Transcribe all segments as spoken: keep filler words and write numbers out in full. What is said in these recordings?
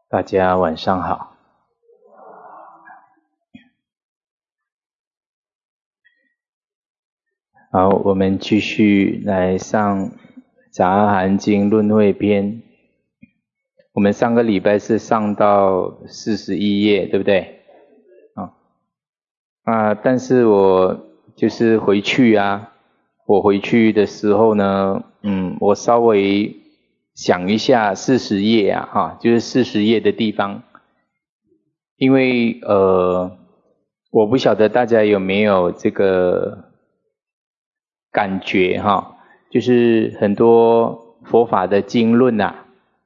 大家晚上好。好，我们继续来上《杂阿含经》论会篇。我们上个礼拜是上到四十一页，对不对？啊，啊，但是我就是回去啊，我回去的时候呢，嗯，我稍微想一下四十页啊，哈，就是四十页的地方，因为呃，我不晓得大家有没有这个感觉哈，就是很多佛法的经论啊，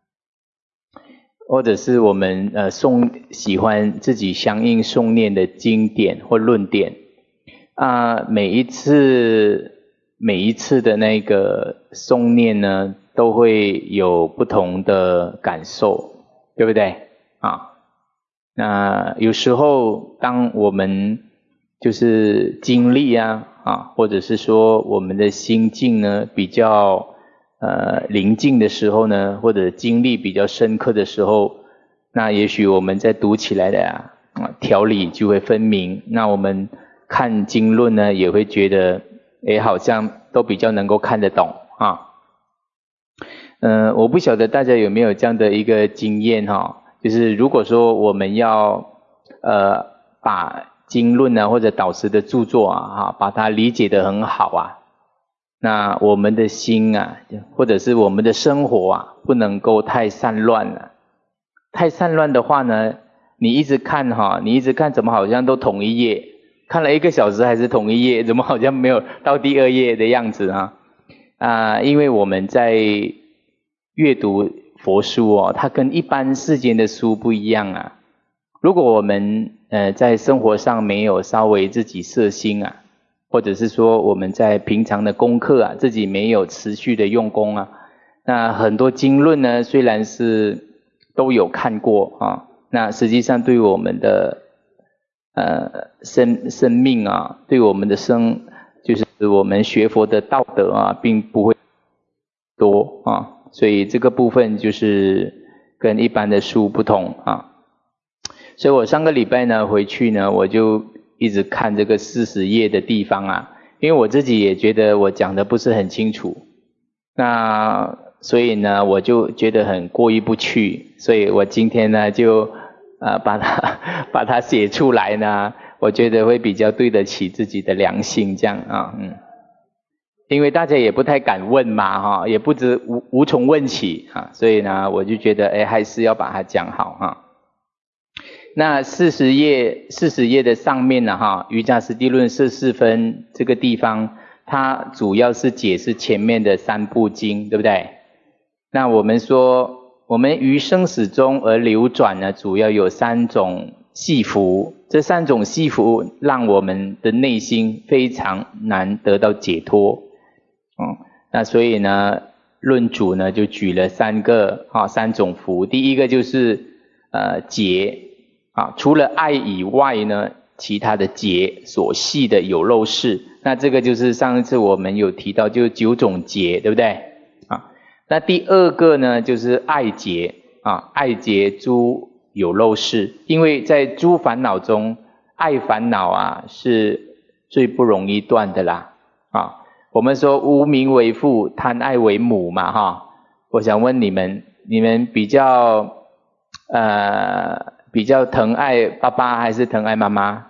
或者是我们呃诵喜欢自己相应诵念的经典或论点啊，每一次每一次的那个诵念呢，都会有不同的感受，对不对啊？那有时候当我们就是经历啊啊，或者是说我们的心境呢比较呃宁静的时候呢，或者经历比较深刻的时候，那也许我们在读起来的啊条理就会分明。那我们看经论呢，也会觉得诶好像都比较能够看得懂啊。嗯、呃，我不晓得大家有没有这样的一个经验哈。就是如果说我们要呃把经论啊或者导师的著作啊哈把它理解得很好啊，那我们的心啊或者是我们的生活啊不能够太散乱了。太散乱的话呢，你一直看哈，你一直看怎么好像都同一页，看了一个小时还是同一页，怎么好像没有到第二页的样子啊？啊、呃，因为我们在阅读佛书哦，它跟一般世间的书不一样啊。如果我们呃在生活上没有稍微自己摄心啊，或者是说我们在平常的功课啊，自己没有持续的用功啊，那很多经论呢，虽然是都有看过啊，那实际上对我们的呃生生命啊，对我们的生就是我们学佛的道德啊，并不会多啊。所以这个部分就是跟一般的书不同啊。所以我上个礼拜呢回去呢，我就一直看这个四十页的地方啊，因为我自己也觉得我讲的不是很清楚，那所以呢我就觉得很过意不去，所以我今天呢就呃把它把它写出来呢，我觉得会比较对得起自己的良心这样啊，嗯。因为大家也不太敢问嘛哈，也不知无无从问起啊，所以呢我就觉得哎还是要把它讲好哈。那四十页四十页的上面呢哈，瑜伽师地论摄事分这个地方，它主要是解释前面的三部经，对不对？那我们说我们于生死中而流转呢，主要有三种系缚，这三种系缚让我们的内心非常难得到解脱。嗯，那所以呢，论主呢就举了三个啊三种缚。第一个就是呃结啊，除了爱以外呢，其他的结所系的有漏事。那这个就是上一次我们有提到，就是九种结，对不对？啊，那第二个呢就是爱结啊，爱结诸有漏事。因为在诸烦恼中，爱烦恼啊是最不容易断的啦啊。我们说无明为父，贪爱为母嘛哈。我想问你们，你们比较呃比较疼爱爸爸还是疼爱妈妈？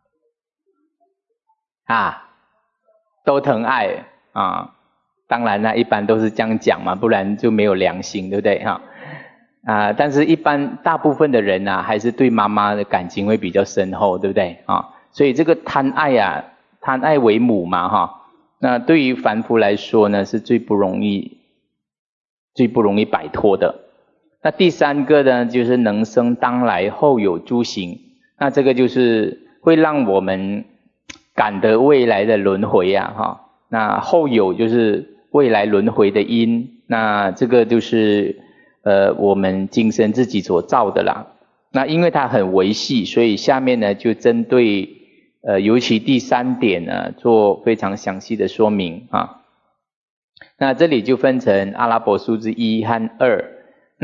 啊，都疼爱啊。当然啦，一般都是这样讲嘛，不然就没有良心，对不对哈？啊，但是一般大部分的人啊，还是对妈妈的感情会比较深厚，对不对啊？所以这个贪爱啊，贪爱为母嘛哈。那对于凡夫来说呢，是最不容易最不容易摆脱的。那第三个呢，就是能生当来后有诸行，那这个就是会让我们感得未来的轮回啊哈。那后有就是未来轮回的因，那这个就是呃我们今生自己所造的啦。那因为它很维系，所以下面呢就针对呃，尤其第三点呢，做非常详细的说明啊。那这里就分成阿拉伯数字一和二。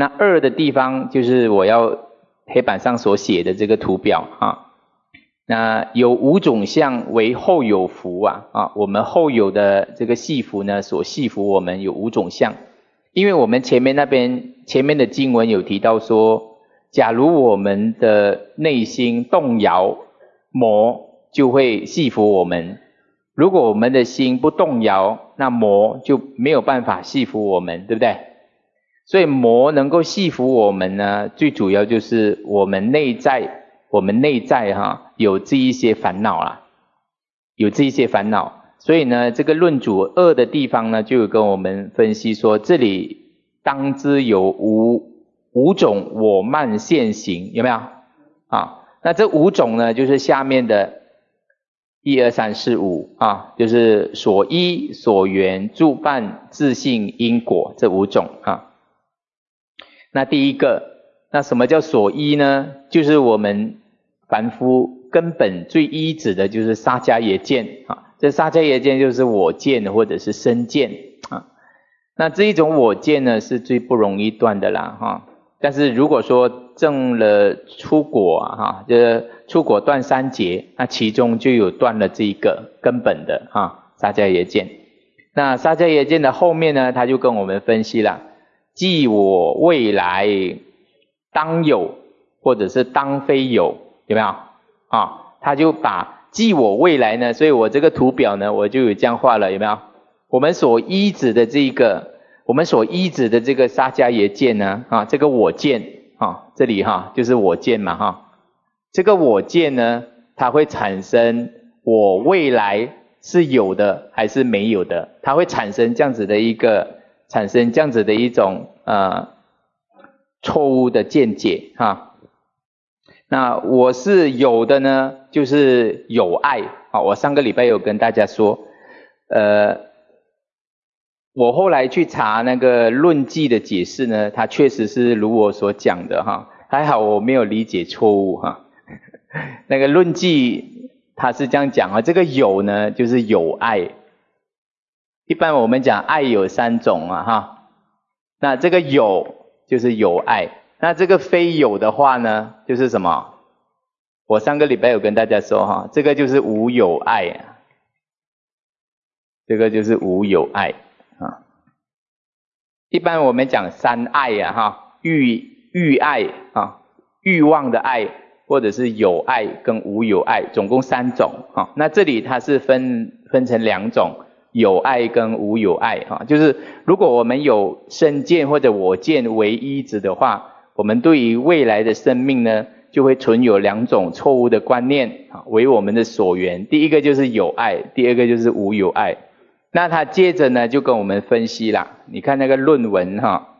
那二的地方就是我要黑板上所写的这个图表啊。那有五种相为后有福啊啊，我们后有的这个系福呢，所系福我们有五种相。因为我们前面那边前面的经文有提到说，假如我们的内心动摇，魔就会系福我们；如果我们的心不动摇，那魔就没有办法系福我们，对不对？所以魔能够系福我们呢，最主要就是我们内在，我们内在哈、啊、有这一些烦恼啦，有这一些烦恼。所以呢，这个论主二的地方呢，就有跟我们分析说，这里当知有五五种我慢现行，有没有啊？那这五种呢，就是下面的一二三四五啊，就是所依、所缘、助伴、自性、因果这五种啊。那第一个，那什么叫所依呢？就是我们凡夫根本最依止的就是沙迦耶见啊。这沙迦耶见就是我见或者是身见啊。那这一种我见呢，是最不容易断的啦哈。但是如果说证了出果啊哈，就是出果断三劫，那其中就有断了这一个根本的哈沙迦耶见。那沙迦耶见的后面呢，他就跟我们分析了，即我未来当有或者是当非有，有没有啊？他就把即我未来呢，所以我这个图表呢，我就有这样画了，有没有？我们所依止的这一个，我们所依止的这个沙迦耶见呢，啊，这个我见啊，这里哈、啊、就是我见嘛哈，这个我见呢，它会产生我未来是有的还是没有的，它会产生这样子的一个，产生这样子的一种呃错误的见解哈、啊。那我是有的呢，就是有爱啊。我上个礼拜有跟大家说，呃，我后来去查那个论记的解释呢，它确实是如我所讲的哈，还好我没有理解错误哈。那个论记它是这样讲啊，这个有呢就是有爱。一般我们讲爱有三种啊哈，那这个有就是有爱。那这个非有的话呢，就是什么？我上个礼拜有跟大家说哈，这个就是无有爱啊，这个就是无有爱啊。一般我们讲三爱啊哈，欲欲爱啊，欲望的爱，或者是有爱跟无有爱，总共三种啊。那这里它是分分成两种，有爱跟无有爱啊。就是如果我们有身见或者我见为依止的话，我们对于未来的生命呢，就会存有两种错误的观念啊，为我们的所缘。第一个就是有爱，第二个就是无有爱。那他接着呢，就跟我们分析啦。你看那个论文哈，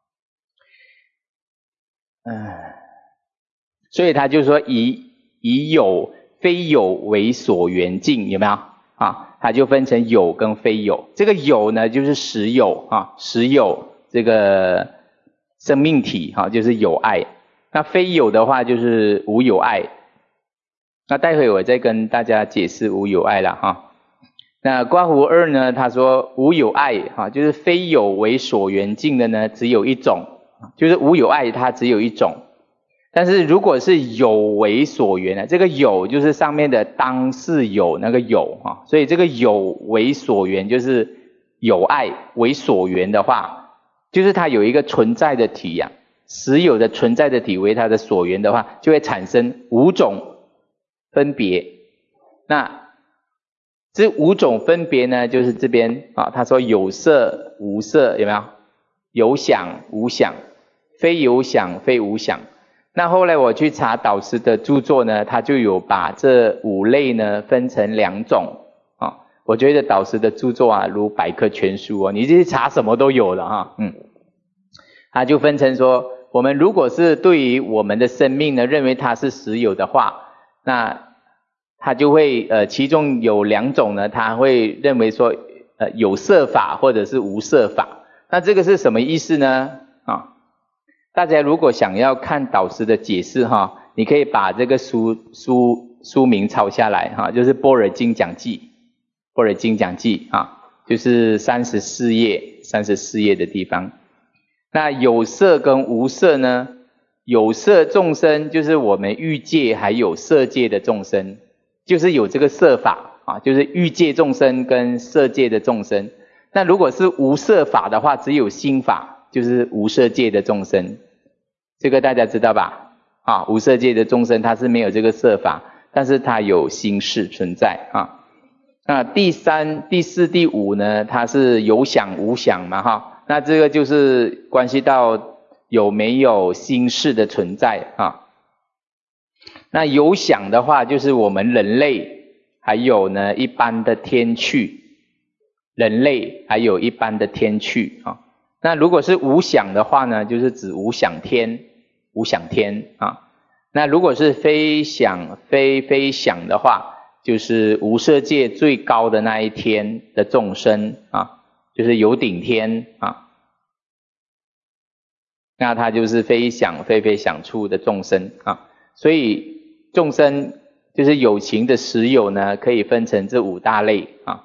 嗯，所以他就说以以有非有为所缘境，有没有啊？他就分成有跟非有。这个有呢，就是实有啊，实有这个生命体哈，就是有爱。那非有的话就是无有爱。那待会我再跟大家解释无有爱了哈。那刮胡二呢，他说无有爱哈，就是非有为所缘境的呢，只有一种，就是无有爱它只有一种。但是如果是有为所缘呢，这个有就是上面的当是有那个有哈，所以这个有为所缘就是有爱为所缘的话，就是它有一个存在的体呀、啊，实有的存在的体为它的所缘的话，就会产生五种分别。那这五种分别呢，就是这边啊，他说有色无色，有没有？有想无想，非有想非无想。那后来我去查导师的著作呢，他就有把这五类呢分成两种啊。我觉得导师的著作啊，如百科全书哦，你去查什么都有了哈。嗯，他就分成说，我们如果是对于我们的生命呢，认为它是实有的话，那他就会呃，其中有两种呢，他会认为说呃有色法或者是无色法。那这个是什么意思呢？啊，大家如果想要看导师的解释哈，你可以把这个书书书名抄下来哈，就是《般若经讲记》，《般若经讲记》啊，就是三十四页，三十四页的地方。 那有色跟无色呢？有色众生就是我们欲界还有色界的众生，就是有这个色法啊，就是欲界众生跟色界的众生。那如果是无色法的话，只有心法，就是无色界的众生。这个大家知道吧？啊，无色界的众生它是没有这个色法，但是它有心识存在啊。那第三、第四、第五呢，它是有想无想嘛哈。那这个就是关系到有没有心识的存在啊。那有想的话，就是我们人类还有呢一般的天趣，人类还有一般的天趣啊。那如果是无想的话呢，就是指无想天，无想天啊。那如果是非想非非想的话，就是无色界最高的那一天的众生啊，就是有顶天啊。那它就是非想非非想处的众生啊。所以众生就是有情的实有呢，可以分成这五大类啊。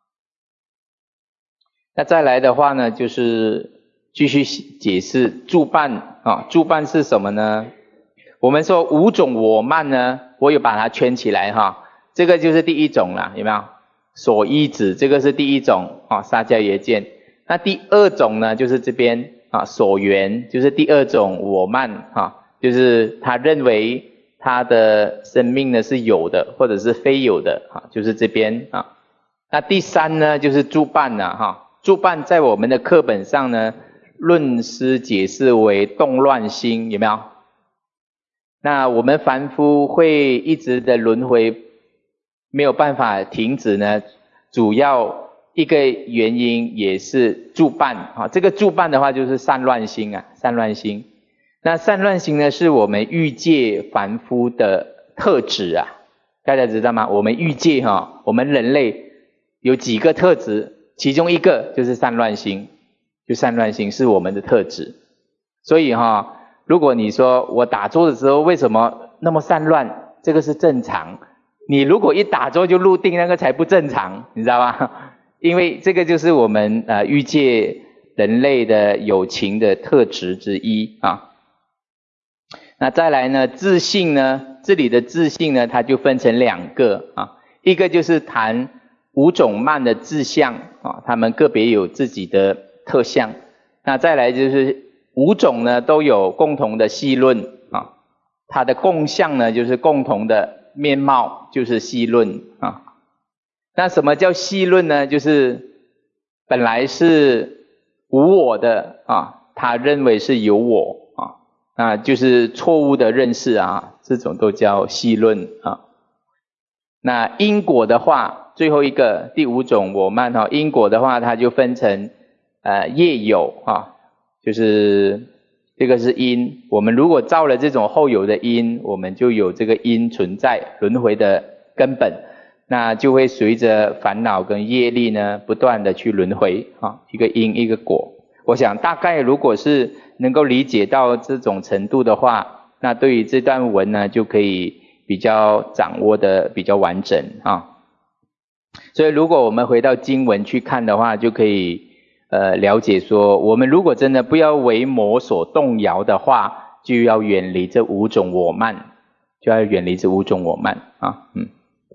那再来的话呢，就是继续解释住伴啊。住伴是什么呢？我们说五种我慢呢，我有把它圈起来哈。这个就是第一种啦，有没有？所依止，这个是第一种啊，沙迦耶见。那第二种呢，就是这边啊，所缘，就是第二种我慢啊，就是他认为他的生命呢是有的，或者是非有的啊，就是这边啊。那第三呢，就是住伴了哈。住伴在我们的课本上呢，论师解释为动乱心，有没有？那我们凡夫会一直的轮回，没有办法停止呢，主要一个原因也是住伴啊。这个住伴的话就是散乱心啊，散乱心。那散乱心呢，是我们欲界凡夫的特质啊。大家知道吗？我们欲界哈，我们人类有几个特质，其中一个就是散乱心，就散乱心是我们的特质。所以哈，如果你说我打坐的时候为什么那么散乱，这个是正常。你如果一打坐就入定，那个才不正常，你知道吧？因为这个就是我们呃欲界人类的有情的特质之一啊。那再来呢，自性呢，这里的自性呢，它就分成两个啊，一个就是谈五种慢的自相啊，它们个别有自己的特相。那再来就是五种呢都有共同的细论啊，它的共相呢就是共同的面貌，就是细论啊。那什么叫细论呢？就是本来是无我的啊，他认为是有我啊，那就是错误的认识啊，这种都叫细论啊。那因果的话，最后一个第五种我慢哈，因果的话它就分成呃业有啊，就是这个是因，我们如果造了这种后有的因，我们就有这个因存在，轮回的根本，那就会随着烦恼跟业力呢不断的去轮回啊，一个因一个果。我想大概如果是能够理解到这种程度的话，那对于这段文呢就可以比较掌握的比较完整啊。所以如果我们回到经文去看的话，就可以呃了解说，我们如果真的不要为魔所动摇的话，就要远离这五种我慢，就要远离这五种我慢啊。嗯，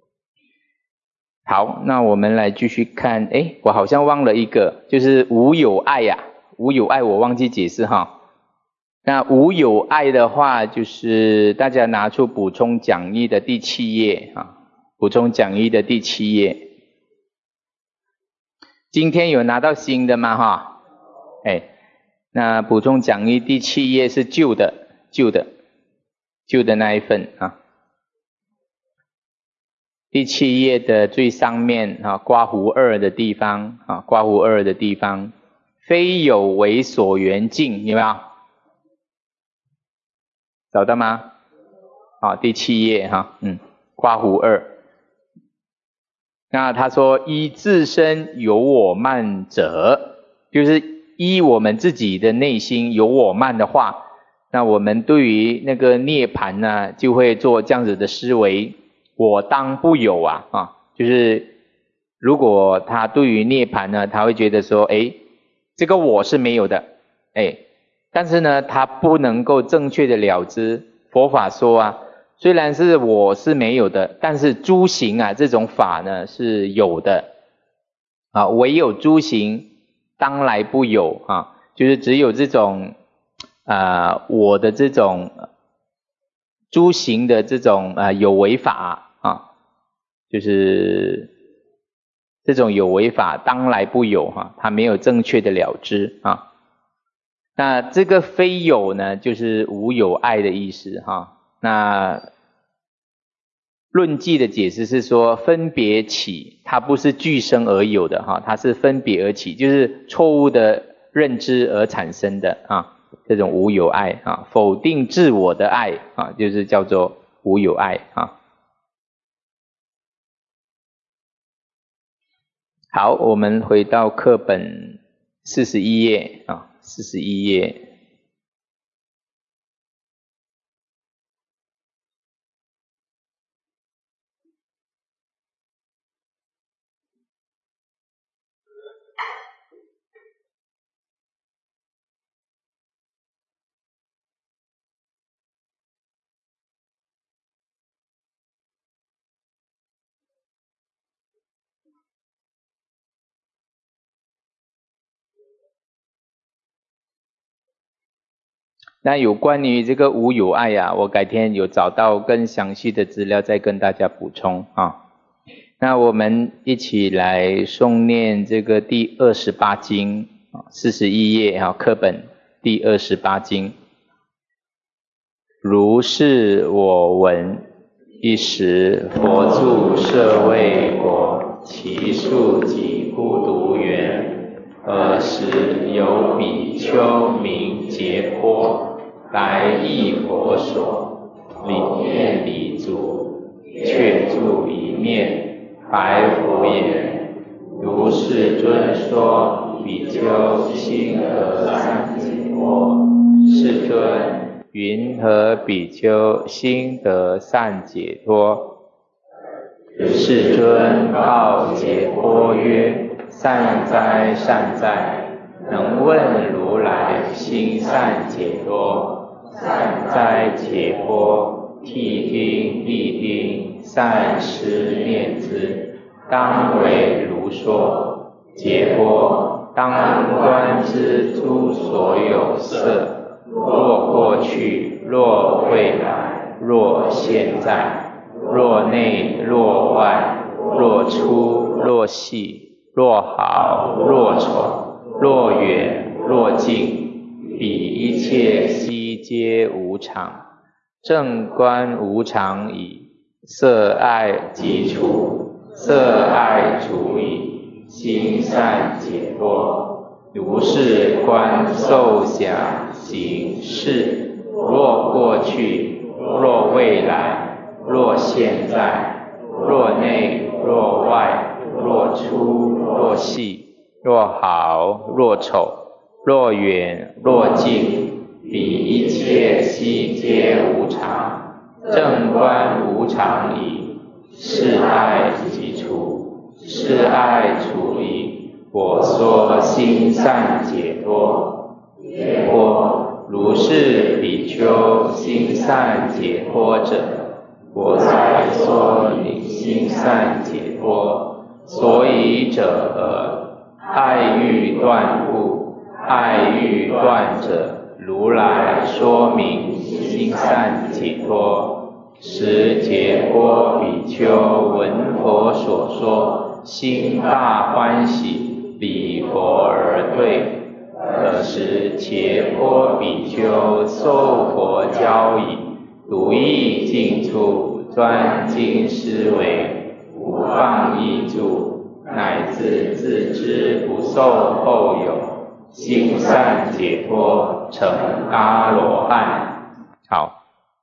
好，那我们来继续看，诶，我好像忘了一个，就是无有爱呀、啊，无有爱我忘记解释哈。那无有爱的话，就是大家拿出补充讲义的第七页啊，补充讲义的第七页。今天有拿到新的吗哈？哎，那补充讲义第七页是旧的，旧的，旧的那一份啊。第七页的最上面啊，刮胡二的地方啊，刮胡二的地方，非有为所缘境，有没有？找到吗？好，第七页哈，嗯，刮胡二。那他说依自身有我慢者，就是依我们自己的内心有我慢的话，那我们对于那个涅槃呢，就会做这样子的思维，我当不有啊啊，就是如果他对于涅槃呢，他会觉得说，诶，这个我是没有的，诶， 但是呢，他不能够正确的了知。佛法说啊，虽然是我是没有的，但是诸行啊这种法呢是有的啊，唯有诸行当来不有啊，就是只有这种啊我的这种诸行的这种啊有为法啊，就是这种有为法当来不有哈、啊，他没有正确的了知啊。那这个非有呢，就是无有爱的意思哈、啊。那论记的解释是说，分别起，它不是俱生而有的哈、啊，它是分别而起，就是错误的认知而产生的啊。这种无有爱啊，否定自我的爱啊，就是叫做无有爱啊。好，我们回到课本四十一页啊，四十一页。那有关于这个无有爱啊，我改天有找到更详细的资料再跟大家补充啊。那我们一起来诵念这个第二十八经啊，四十一页啊，课本第二十八经。如是我闻，一时佛住舍卫国，其数几孤独园。尔时有比丘名结波，来诣佛所，礼面礼足，却住一面，白佛言：如是尊说，比丘心得善解脱。世尊，云何比丘心得善解脱？世尊告结波曰：善哉善哉，能问如来心善解脱。善哉结波，谛听谛听，善思念之，当为如说。结波，当观之诸所有色，若过去，若未来，若现在，若内若外，若粗若细，若好若丑，若远若近，彼一切悉皆无常。正观无常矣，色爱即除，色爱除矣，心善解脱。如是观受想行识，若过去，若未来，若现在，若内若外，若粗若细，若好若丑，若远若近，彼一切悉皆无常。正观无常矣，是爱即除，是爱除矣，我说心善解脱。解脱，如是比丘心善解脱者，我才说你心善解脱。所以者何？爱欲断故，爱欲断者，如来说明心善解脱。时结波比丘闻佛所说，心大欢喜，礼佛而对。尔时结波比丘受佛教已，独意静处，专精思维，无放逸住，乃至自知不受后有，心善解脱，成阿罗汉。好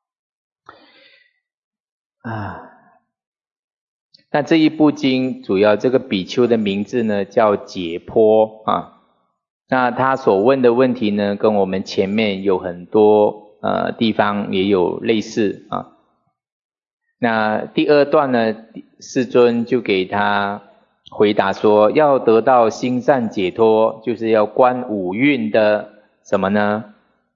啊，那这一部经主要这个比丘的名字呢叫解波啊。那他所问的问题呢，跟我们前面有很多呃地方也有类似啊。那第二段呢，世尊就给他回答说，要得到心善解脱，就是要观五蕴的什么呢？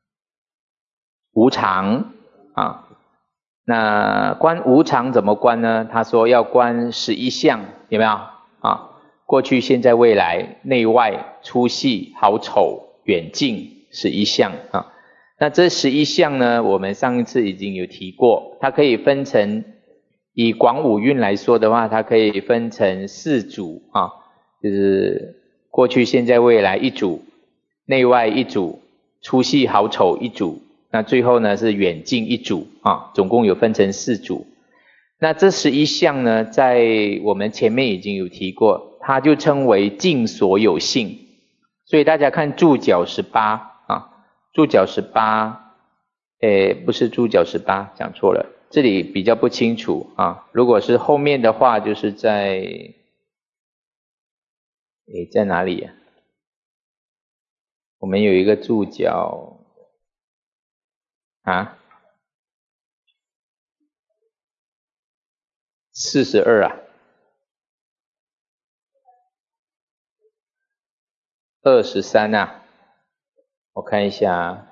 无常啊。那观无常怎么观呢？他说要观十一相，有没有啊？过去、现在、未来、内外、粗细、好丑、远近，十一相啊。那这十一相呢，我们上一次已经有提过，它可以分成，以广五蕴来说的话，它可以分成四组啊，就是过去、现在、未来一组，内外一组，粗细好丑一组，那最后呢是远近一组啊，总共有分成四组。那这十一项呢，在我们前面已经有提过，它就称为尽所有性。所以大家看注脚十八啊，注脚十八，诶，不是注脚十八，讲错了，这里比较不清楚啊。如果是后面的话，就是在，诶，在哪里呀？我们有一个注脚啊，四十二啊，二十三啊，我看一下啊，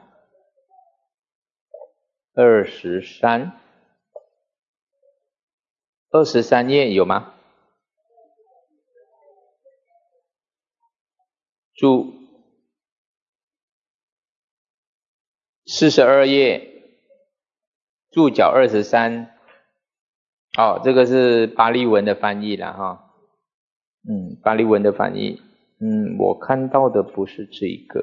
二十三，二十三页有吗？注四十二页，注脚二十三。哦，这个是巴利文的翻译啦哈。嗯，巴利文的翻译，嗯，我看到的不是这一个。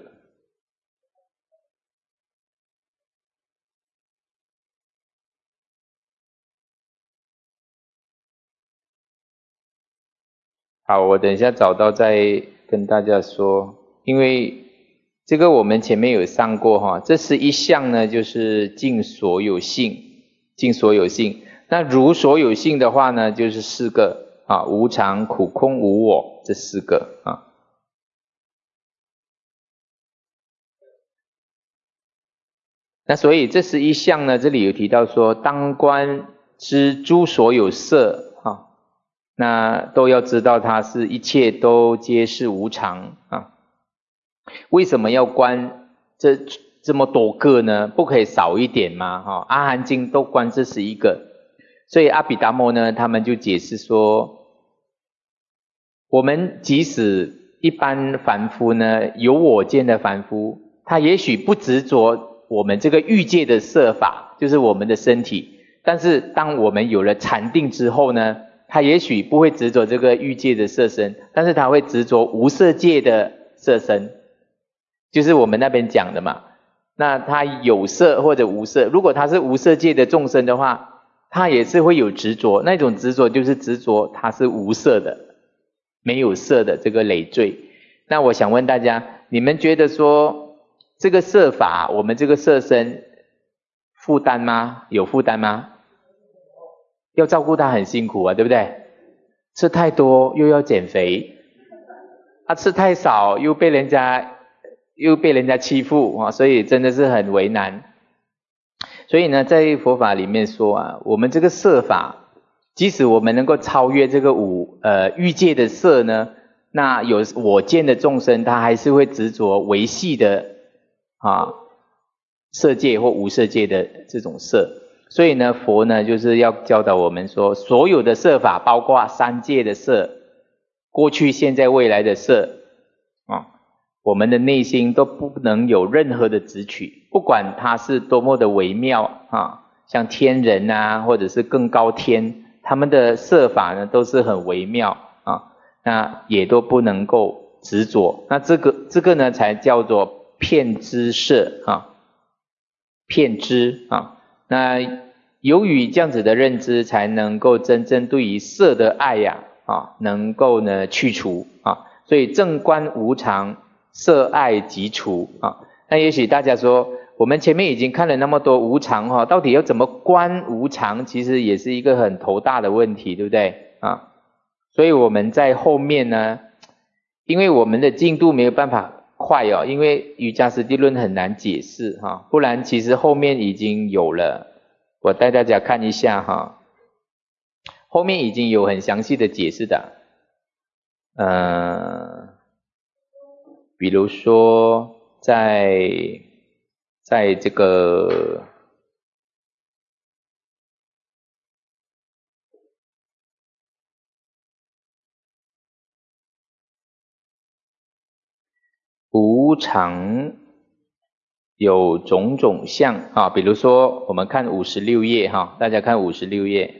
好，我等一下找到再跟大家说，因为这个我们前面有上过哈，这十一项呢就是尽所有性，尽所有性。那如所有性的话呢，就是四个啊，无常、苦、空、无我，这四个啊。那所以这十一项呢，这里有提到说，当观知诸所有色啊，那都要知道它是一切都皆是无常啊。为什么要观这这么多个呢？不可以少一点吗？哈、哦，阿含经都观这十一个，所以阿毗达摩呢，他们就解释说，我们即使一般凡夫呢，有我见的凡夫，他也许不执着我们这个欲界的色法，就是我们的身体，但是当我们有了禅定之后呢，他也许不会执着这个欲界的色身，但是他会执着无色界的色身，就是我们那边讲的嘛。那他有色或者无色，如果他是无色界的众生的话，他也是会有执着，那种执着就是执着他是无色的，没有色的这个累赘。那我想问大家，你们觉得说这个色法，我们这个色身负担吗？有负担吗？要照顾它很辛苦啊，对不对？吃太多又要减肥，啊，吃太少又被人家又被人家欺负啊，所以真的是很为难。所以呢，在佛法里面说啊，我们这个色法，即使我们能够超越这个五呃欲界的色呢，那有我见的众生，他还是会执着维系的啊色界或无色界的这种色。所以呢，佛呢就是要教导我们说，所有的色法，包括三界的色，过去、现在、未来的色啊，我们的内心都不能有任何的执取，不管它是多么的微妙啊，像天人啊，或者是更高天，他们的色法呢都是很微妙啊，那也都不能够执着。那这个这个呢才叫做遍知色啊，遍知啊。那由于这样子的认知，才能够真正对于色的爱呀啊，能够呢去除啊。所以正观无常，色爱即除啊。那也许大家说，我们前面已经看了那么多无常哈，到底要怎么观无常？其实也是一个很头大的问题，对不对啊？所以我们在后面呢，因为我们的进度没有办法快哦，因为瑜伽师地论很难解释哈，不然其实后面已经有了，我带大家看一下哈，后面已经有很详细的解释的，呃，比如说在在这个无常有种种相啊，比如说我们看五十六页哈，大家看五十六页，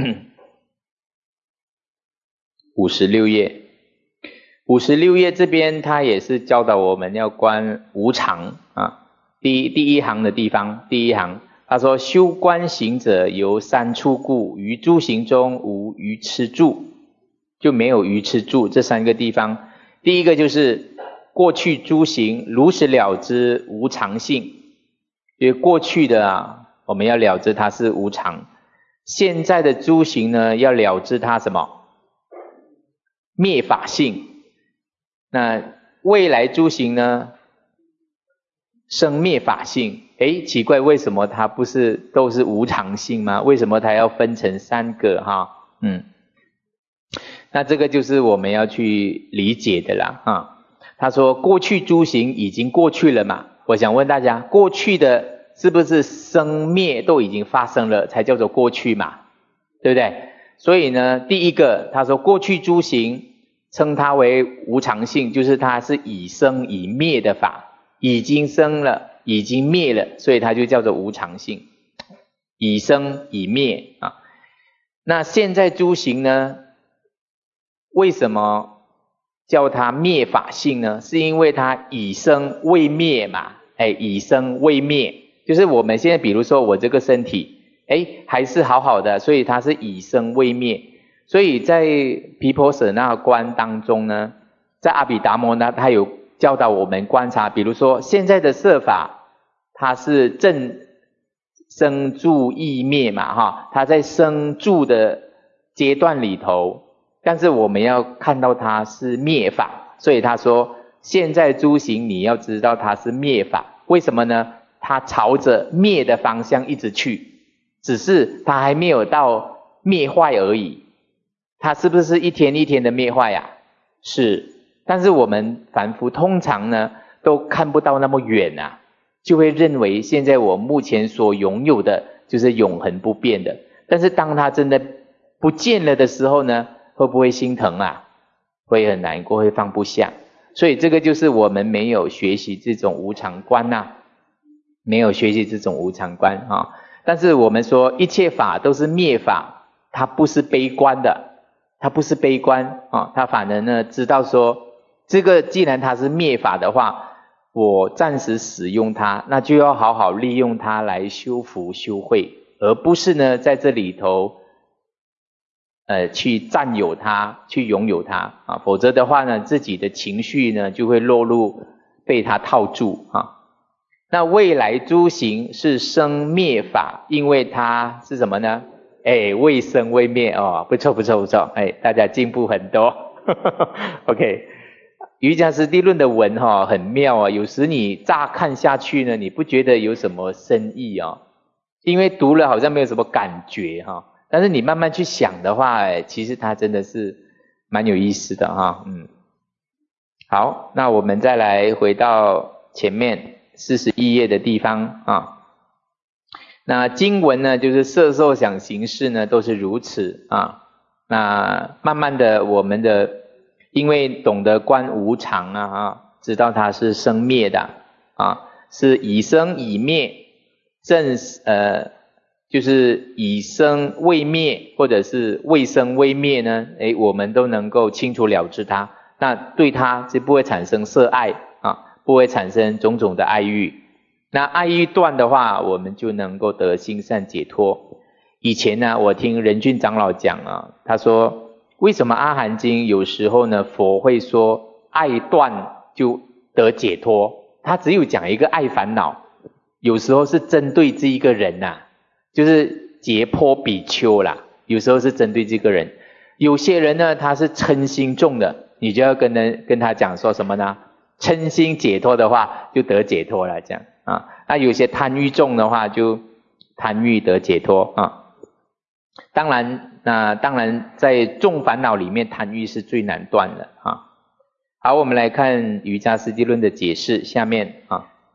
五十六页，五十六页这边他也是教导我们要观无常啊。第一第一行的地方，第一行他说修观行者由三处故，于诸行中无愚痴住，就没有愚痴住这三个地方。第一个就是过去诸行如实了知无常性，因为过去的啊，我们要了知它是无常。现在的诸行呢，要了知它什么？灭法性。那未来诸行呢，生灭法性。诶，奇怪，为什么它不是都是无常性吗？为什么它要分成三个哈？嗯，那这个就是我们要去理解的啦啊。他说过去诸行已经过去了嘛，我想问大家，过去的是不是生灭都已经发生了才叫做过去嘛，对不对？所以呢，第一个他说过去诸行称它为无常性，就是它是已生已灭的法，已经生了已经灭了，所以它就叫做无常性，已生已灭啊。那现在诸行呢，为什么叫它灭法性呢？是因为它已生未灭嘛，哎，已生未灭，就是我们现在比如说我这个身体，哎，还是好好的，所以它是已生未灭。所以在毗婆舍那观当中呢，在阿毗达摩呢，他有教导我们观察，比如说现在的色法，它是正生住异灭嘛，哈，它在生住的阶段里头。但是我们要看到它是灭法，所以他说现在诸行你要知道它是灭法，为什么呢？它朝着灭的方向一直去，只是它还没有到灭坏而已。它是不是一天一天的灭坏呀？是，但是我们凡夫通常呢都看不到那么远啊，就会认为现在我目前所拥有的就是永恒不变的，但是当它真的不见了的时候呢，会不会心疼啊？会很难过，会放不下。所以这个就是我们没有学习这种无常观啊，没有学习这种无常观啊。但是我们说一切法都是灭法，它不是悲观的，它不是悲观啊，它反而呢知道说，这个既然它是灭法的话，我暂时使用它，那就要好好利用它来修福修慧，而不是呢在这里头呃，去占有它，去拥有它啊，否则的话呢，自己的情绪呢就会落入被它套住啊。那未来诸行是生灭法，因为它是什么呢？哎，未生未灭哦，不错不错不错，哎，大家进步很多。OK， 瑜伽师地论的文哈、哦、很妙啊，有时你乍看下去呢，你不觉得有什么深意啊、哦，因为读了好像没有什么感觉哈、哦。但是你慢慢去想的话，其实它真的是蛮有意思的哈，嗯。好，那我们再来回到前面四十一页的地方啊。那经文呢，就是色受想行识呢都是如此啊。那慢慢的，我们的因为懂得观无常啊，啊，知道它是生灭的啊，是已生已灭，正呃。就是已生未灭，或者是未生未灭呢，诶，我们都能够清楚了知它，那对它就不会产生色爱啊，不会产生种种的爱欲。那爱欲断的话，我们就能够得心善解脱。以前呢，我听仁俊长老讲啊，他说为什么阿含经有时候呢，佛会说爱断就得解脱，他只有讲一个爱烦恼，有时候是针对这一个人呐、啊。就是解脱比丘啦，有时候是针对这个人。有些人呢，他是嗔心重的，你就要跟人跟他讲说什么呢？嗔心解脱的话，就得解脱了，这样啊。那有些贪欲重的话，就贪欲得解脱啊。当然，那当然在众烦恼里面，贪欲是最难断的啊。好，我们来看瑜伽师地论的解释，下面啊。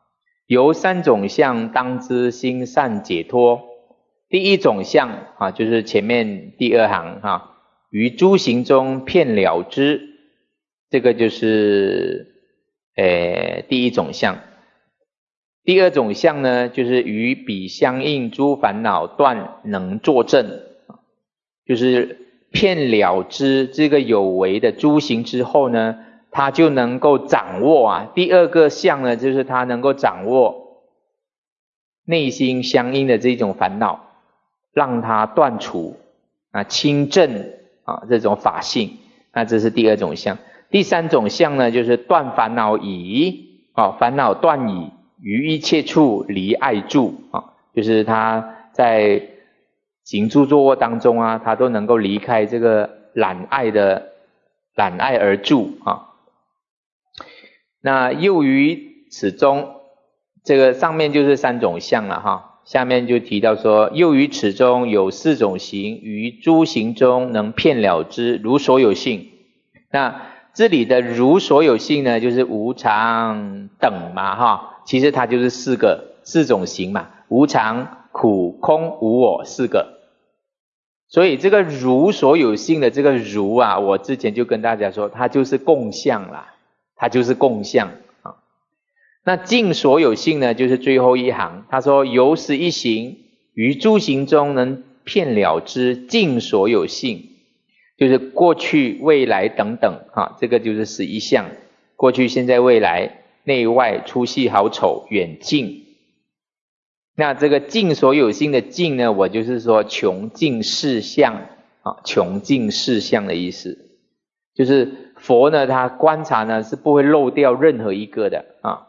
由三种相当知心善解脱。第一种相啊，就是前面第二行哈、啊，于诸行中遍了之，这个就是呃第一种相。第二种相呢，就是与彼相应诸烦恼断能作证，就是遍了之这个有为的诸行之后呢，他就能够掌握啊。第二个相呢，就是他能够掌握内心相应的这种烦恼，让它断除啊，清正啊这种法性，那这是第二种相。第三种相呢，就是断烦恼已啊，烦恼断已，于一切处离爱住啊，就是他在行住坐卧当中啊，他都能够离开这个染爱的染爱而住啊。那又于此中，这个上面就是三种相了哈。下面就提到说，又于此中有四种行，于诸行中能遍了之，如所有性。那这里的如所有性呢，就是无常等嘛哈，其实它就是四个四种行嘛，无常、苦、空、无我四个。所以这个如所有性的这个如啊，我之前就跟大家说，它就是共相啦，它就是共相。那尽所有性呢，就是最后一行，他说由是一行，于诸行中能遍了之，尽所有性，就是过去、未来等等啊，这个就是十一项，过去、现在、未来、内外、粗细、好丑、远近。那这个尽所有性的尽呢，我就是说穷尽事相啊，穷尽事相的意思，就是佛呢，他观察呢是不会漏掉任何一个的啊。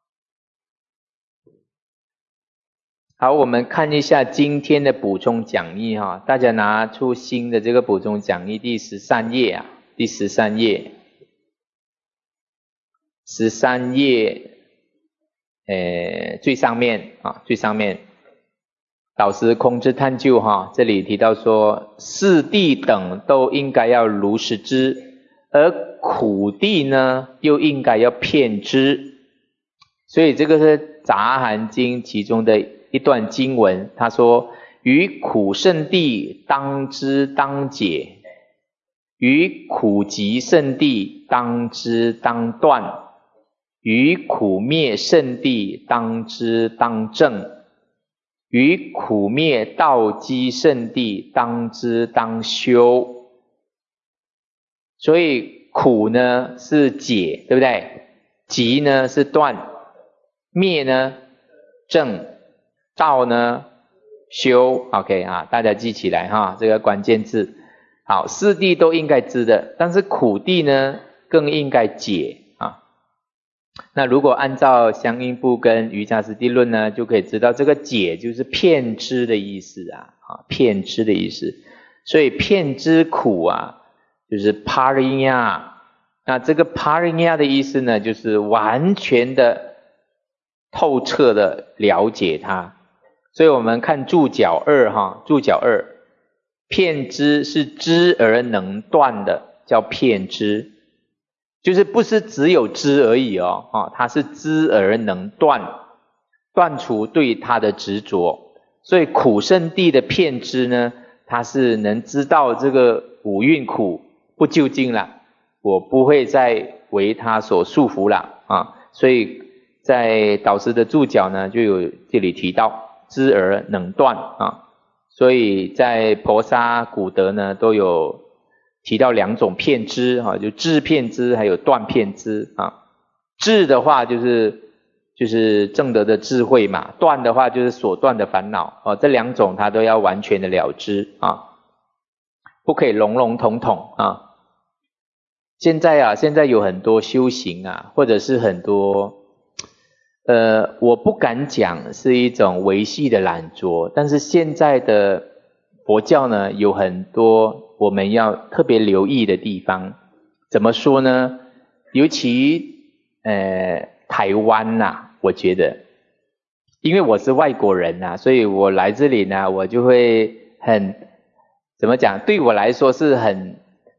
好，我们看一下今天的补充讲义哈，大家拿出新的这个补充讲义第十三页啊，第十三页，十三页，呃，最上面啊，最上面，导师空之探究哈，这里提到说，四谛等都应该要如实知，而苦谛呢，又应该要遍知，所以这个是杂含经其中的一段经文，他说：于苦圣谛当知当解，于苦集圣谛当知当断，于苦灭圣谛当知当证，于苦灭道基圣谛当知当修。所以苦呢是解，对不对？集呢是断，灭呢正，道呢修。 OK 啊，大家记起来哈，这个关键字。好，四谛都应该知的，但是苦谛呢更应该解啊。那如果按照相应部跟瑜伽师地论呢，就可以知道这个解就是遍知的意思啊，啊，遍知的意思。所以遍知苦啊，就是 parinya。那这个 parinya 的意思呢，就是完全的透彻的了解它。所以我们看注脚二哈，注脚二，遍知是知而能断的，叫遍知，就是不是只有知而已哦，啊，它是知而能断，断除对它的执着。所以苦圣谛的遍知呢，它是能知道这个五蕴苦不究竟了，我不会再为它所束缚了啊。所以在导师的注脚呢，就有这里提到知而能断啊，所以在婆沙古德呢都有提到两种遍知啊，就知遍知还有断遍知啊。知的话就是就是正德的智慧嘛，断的话就是所断的烦恼啊，这两种它都要完全的了知啊，不可以笼笼统统啊。现在啊，现在有很多修行啊，或者是很多呃，我不敢讲是一种维系的懒惰，但是现在的佛教呢，有很多我们要特别留意的地方。怎么说呢？尤其呃台湾呐、啊，我觉得，因为我是外国人呐、啊，所以我来这里呢，我就会很怎么讲？对我来说是很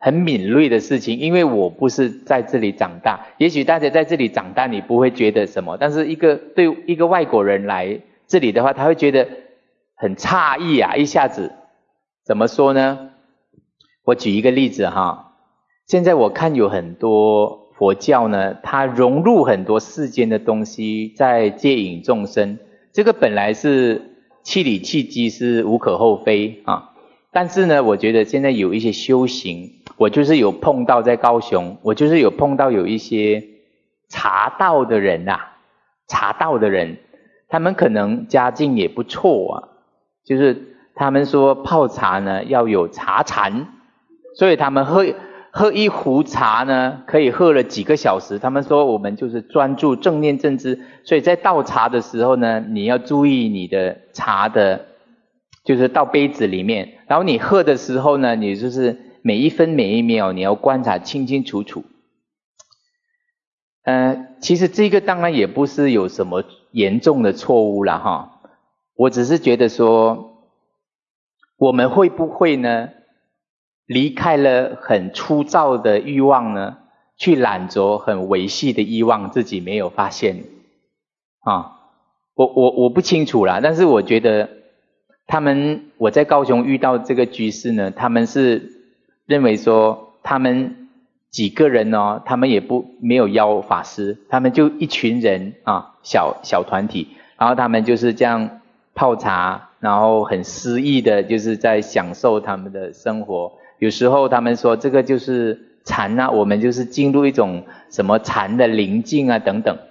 很敏锐的事情，因为我不是在这里长大。也许大家在这里长大，你不会觉得什么，但是一个对一个外国人来这里的话，他会觉得很诧异啊！一下子怎么说呢？我举一个例子哈，现在我看有很多佛教呢，它融入很多世间的东西在戒引众生，这个本来是契理契机，是无可厚非啊。但是呢，我觉得现在有一些修行，我就是有碰到在高雄，我就是有碰到有一些茶道的人啊，茶道的人，他们可能家境也不错啊，就是他们说泡茶呢要有茶禅，所以他们喝喝一壶茶呢可以喝了几个小时。他们说我们就是专注正念正知，所以在倒茶的时候呢，你要注意你的茶的，就是倒杯子里面，然后你喝的时候呢，你就是每一分每一秒你要观察清清楚楚。呃，其实这个当然也不是有什么严重的错误啦哈，我只是觉得说，我们会不会呢，离开了很粗糙的欲望呢，去揽着很维系的欲望，自己没有发现啊？我我我不清楚啦，但是我觉得他们，我在高雄遇到这个居士呢，他们是认为说，他们几个人哦，他们也不没有邀法师，他们就一群人啊，小小团体，然后他们就是这样泡茶，然后很诗意的，就是在享受他们的生活。有时候他们说这个就是禅啊，我们就是进入一种什么禅的宁静啊等等。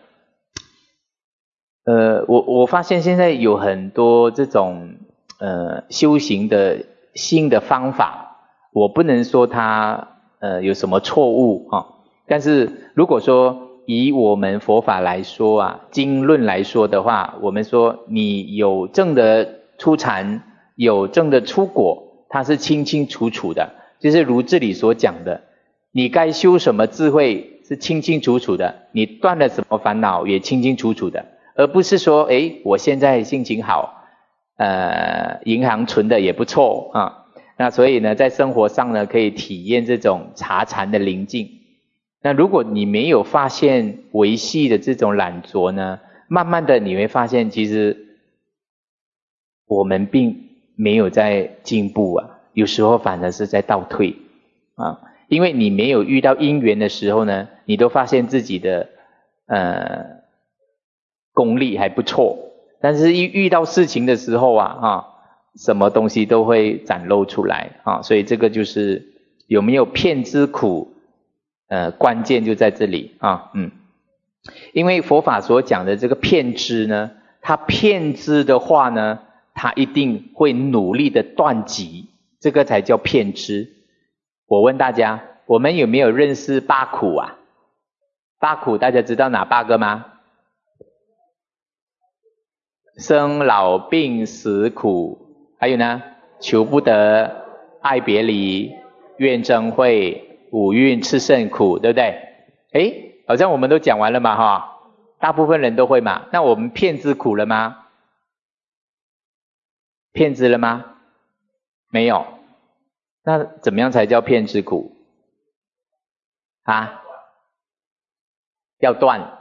呃，我我发现现在有很多这种呃修行的新的方法，我不能说它呃有什么错误啊，但是如果说以我们佛法来说啊，经论来说的话，我们说你有证的出禅，有证的出果，它是清清楚楚的，就是如这里所讲的，你该修什么智慧是清清楚楚的，你断了什么烦恼也清清楚楚的，而不是说诶我现在心情好，呃银行存的也不错啊，那所以呢在生活上呢可以体验这种茶禅的宁静。那如果你没有发现维系的这种懒惰呢，慢慢的你会发现其实我们并没有在进步啊，有时候反而是在倒退啊，因为你没有遇到因缘的时候呢，你都发现自己的呃功力还不错，但是一遇到事情的时候啊啊，什么东西都会展露出来啊，所以这个就是有没有骗之苦，呃，关键就在这里啊，嗯，因为佛法所讲的这个骗知呢，他骗知的话呢，他一定会努力的断集，这个才叫骗知。我问大家，我们有没有认识八苦啊？八苦大家知道哪八个吗？生老病死苦，还有呢，求不得、爱别离、怨憎会、五蕴炽盛苦，对不对？诶，好像我们都讲完了嘛哈，大部分人都会嘛。那我们骗知苦了吗？骗知了吗？没有。那怎么样才叫骗知苦？啊？要断。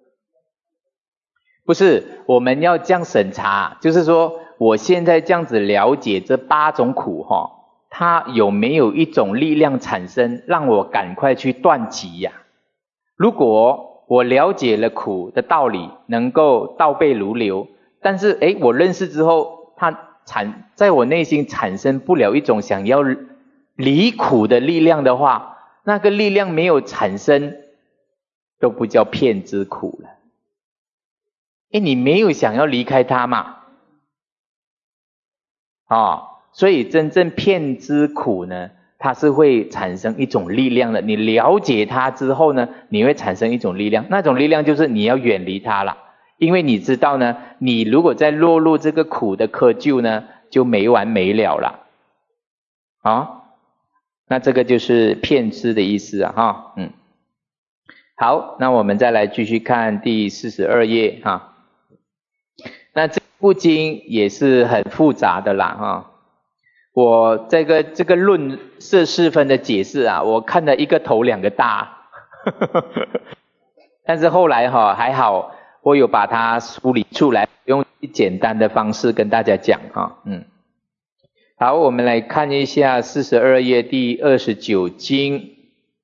不是，我们要这样审查，就是说我现在这样子了解这八种苦哈，它有没有一种力量产生，让我赶快去断集呀？如果我了解了苦的道理，能够倒背如流，但是诶，我认识之后，它产在我内心产生不了一种想要离苦的力量的话，那个力量没有产生，都不叫骗知苦了。诶，你没有想要离开它嘛？哦，所以真正骗知苦呢，它是会产生一种力量的。你了解它之后呢，你会产生一种力量，那种力量就是你要远离它了。因为你知道呢，你如果再落入这个苦的窠臼呢，就没完没了了。啊、哦，那这个就是骗知的意思啊，哈，嗯。好，那我们再来继续看第四十二页哈。那这部经也是很复杂的啦哈。 我这个这个论色四分的解释啊，我看了一个头两个大，但是后来哈、哦、还好，我有把它梳理出来，用简单的方式跟大家讲哈，嗯，好，我们来看一下四十二页第二十九经，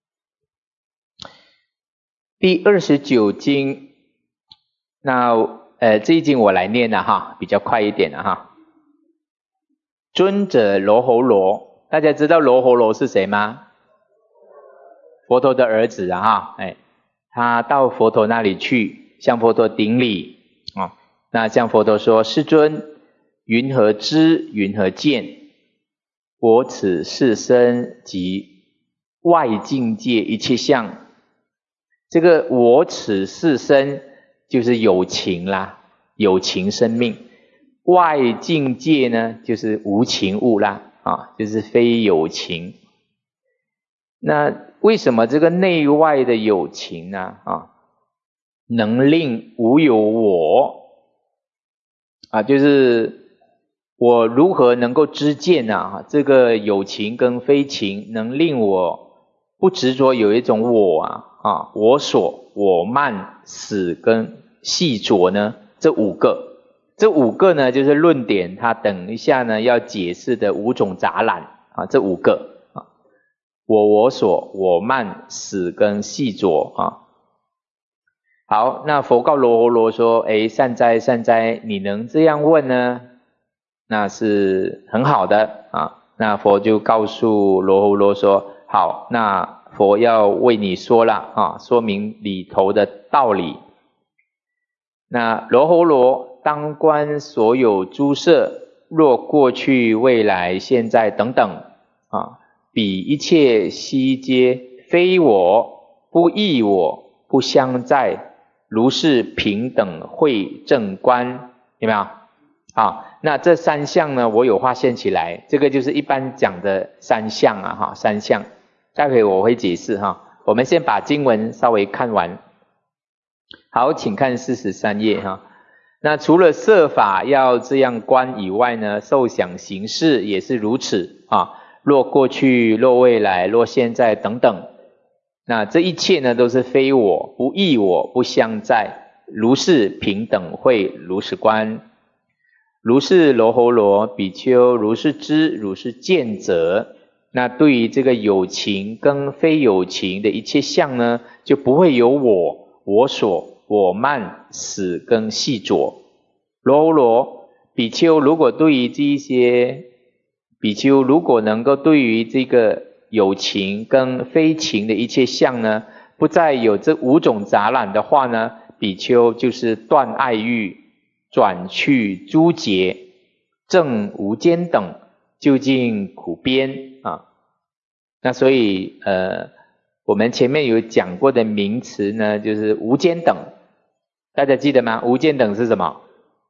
第二十九经，那呃这一经我来念了哈，比较快一点了哈。尊者罗睺罗，大家知道罗睺罗是谁吗？佛陀的儿子啊哈，哎，他到佛陀那里去，向佛陀顶礼啊、哦。那向佛陀说：“世尊，云何知？云何见？我此世身及外境界一切相。”这个我此世身就是有情啦，有情生命。外境界呢，就是无情物啦，啊，就是非有情。那为什么这个内外的有情呢？啊，能令无有我啊，就是我如何能够知见呢？啊，这个有情跟非情，能令我不执着有一种我啊，啊，我所、我慢、死跟细着呢？这五个。这五个呢，就是论点，它等一下呢要解释的五种杂染啊，这五个啊，我、我所、我慢、死跟细着啊。好，那佛告罗睺罗说：“哎，善哉善哉，你能这样问呢，那是很好的啊。”那佛就告诉罗睺罗说：“好，那佛要为你说了啊，说明里头的道理。那罗睺罗。”当观所有诸色，若过去、未来、现在等等啊，彼一切悉皆非我，不异我，不相在，如是平等慧正观，有没有？啊，那这三项呢，我有划线起来，这个就是一般讲的三项啊，哈，三项，待会我会解释哈。我们先把经文稍微看完。好，请看四十三页哈。那除了色法要这样观以外呢，受想行识也是如此啊。若过去，若未来，若现在等等，那这一切呢都是非我，不异我，不相在，如是平等慧，如是观。如是罗睺罗，比丘如是知，如是见者，那对于这个有情跟非有情的一切相呢，就不会有我、我所、我慢、死跟细着。罗睺罗，比丘如果对于这一些比丘如果能够对于这个有情跟非情的一切相呢，不再有这五种杂染的话呢，比丘就是断爱欲，转去诸结，证无间等，究竟苦边啊。那所以呃，我们前面有讲过的名词呢，就是无间等，大家记得吗？无间等是什么？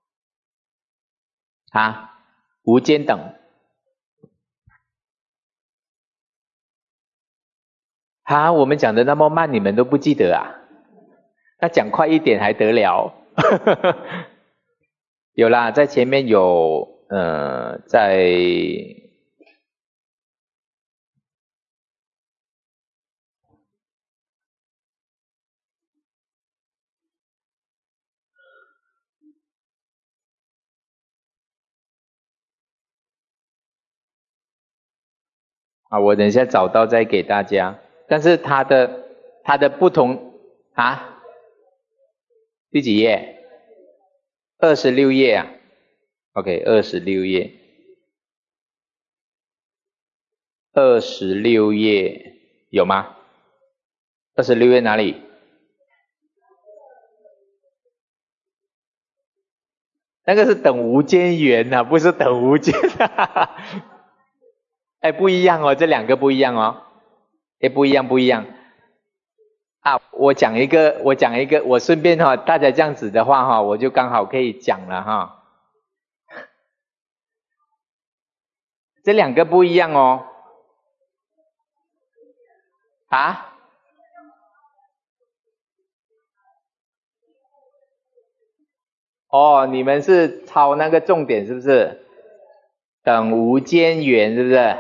啊，无间等。啊，我们讲的那么慢，你们都不记得啊？那讲快一点还得了？有啦，在前面有呃，在啊，我等一下找到再给大家。但是它的它的不同啊，第几页？二十六页啊。OK， 二十六页，二十六页有吗？二十六页哪里？那个是等无间缘啊，不是等无间啊。哎，不一样哦，这两个不一样哦。哎，不一样，不一样。啊，我讲一个，我讲一个，我顺便哈、哦，大家这样子的话哈、哦，我就刚好可以讲了哈、哦。这两个不一样哦。啊？哦，你们是抄那个重点是不是？ 等无间缘，是不是？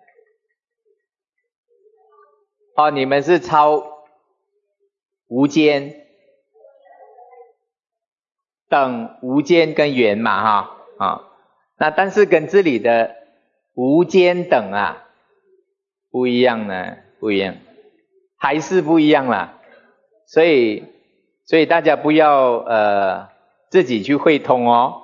哦，你们是超无间，等无间跟缘嘛，哈啊，那但是跟这里的无间等啊不一样呢，不一样，还是不一样啦。所以，所以大家不要呃自己去会通哦，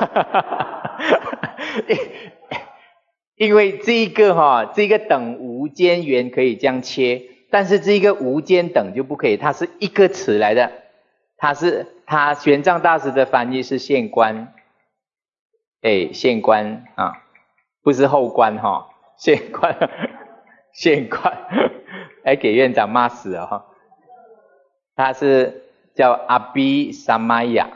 因为这一个哈、哦，这个等无间缘可以这样切，但是这个无间等就不可以，它是一个词来的，它是它玄奘大师的翻译是现观，哎，现观啊，不是后观哈、哦，现观，现观，哎，给院长骂死了哈、哦，它是叫阿比萨玛雅。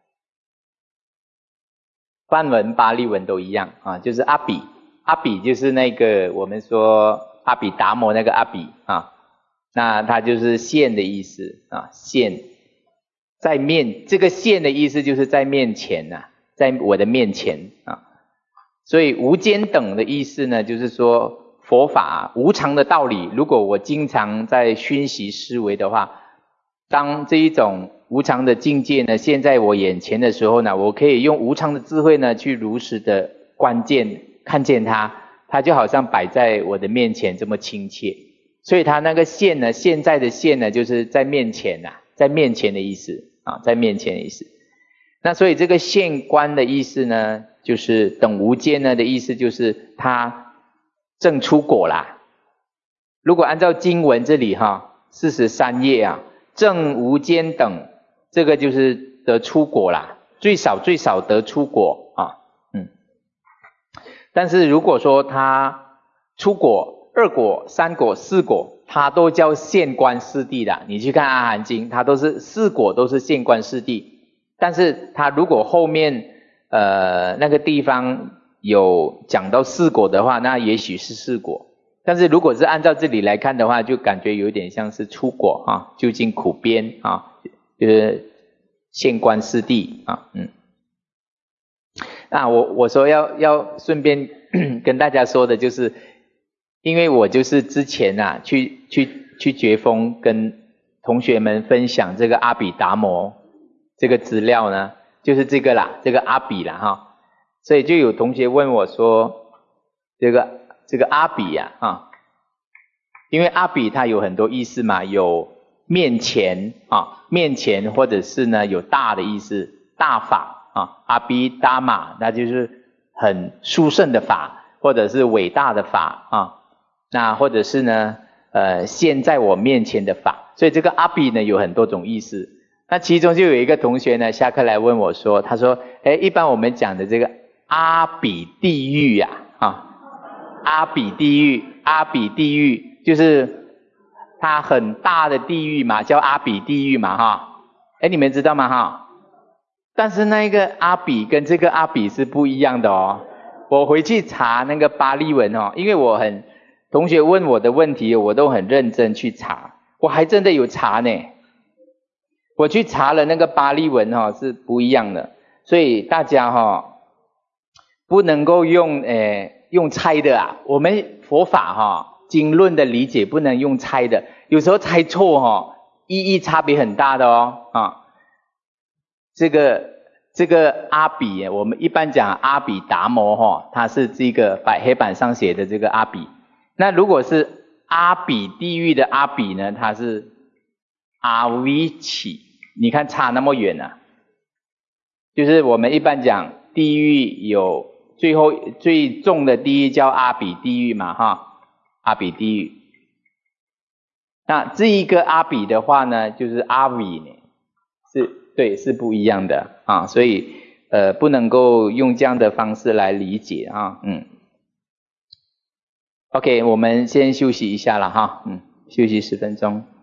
梵文、巴利文都一样啊，就是阿比，阿比就是那个我们说阿比达摩那个阿比啊，那它就是现的意思啊，现在面，这个现的意思就是在面前呐、啊，在我的面前啊，所以无间等的意思呢，就是说佛法无常的道理，如果我经常在熏习思维的话，当这一种无常的境界呢，现在我眼前的时候呢，我可以用无常的智慧呢，去如实的观见看见它，它就好像摆在我的面前这么亲切。所以它那个现呢，现在的现呢，就是在面前呐、啊，在面前的意思啊，在面前的意思。那所以这个现观的意思呢，就是等无间呢的意思，就是它正出果啦。如果按照经文这里哈，四十三页啊。正无间等，这个就是得出果啦，最少最少得出果啊，嗯。但是如果说他出果、二果、三果、四果，他都叫现观四谛的。你去看阿含经，他都是四果都是现观四谛。但是他如果后面呃那个地方有讲到四果的话，那也许是四果。但是如果是按照这里来看的话，就感觉有点像是出果啊，究竟苦边啊，就是现观四谛啊，嗯。那我我说要要顺便跟大家说的就是，因为我就是之前啊去去去觉峰跟同学们分享这个阿比达摩这个资料呢，就是这个啦，这个阿比啦哈，所以就有同学问我说，这个。这个阿比呀、啊，啊，因为阿比它有很多意思嘛，有面前啊，面前或者是呢有大的意思，大法啊，阿比达玛，那就是很殊胜的法，或者是伟大的法啊，那或者是呢呃现在我面前的法，所以这个阿比呢有很多种意思。那其中就有一个同学呢下课来问我说，他说，哎，一般我们讲的这个阿比地狱呀、啊，啊。阿比地狱，阿比地狱就是它很大的地狱嘛，叫阿比地狱嘛哈。哎，你们知道吗哈？但是那个阿比跟这个阿比是不一样的哦。我回去查那个巴利文哦，因为我很同学问我的问题，我都很认真去查，我还真的有查呢。我去查了那个巴利文哈、哦、是不一样的，所以大家哈、哦、不能够用诶。用猜的啊，我们佛法哈、哦、经论的理解不能用猜的，有时候猜错哈、哦，意义差别很大的哦啊。这个这个阿比，我们一般讲阿比达摩哈、哦，它是这个白黑板上写的这个阿比。那如果是阿比地狱的阿比呢，它是阿维奇，你看差那么远啊。就是我们一般讲地狱有。最后最重的地狱叫阿比地狱嘛哈，阿比地狱。那这一个阿比的话呢，就是阿维呢，是对是不一样的啊，所以呃不能够用这样的方式来理解啊，嗯。OK， 我们先休息一下了哈，嗯，休息十分钟。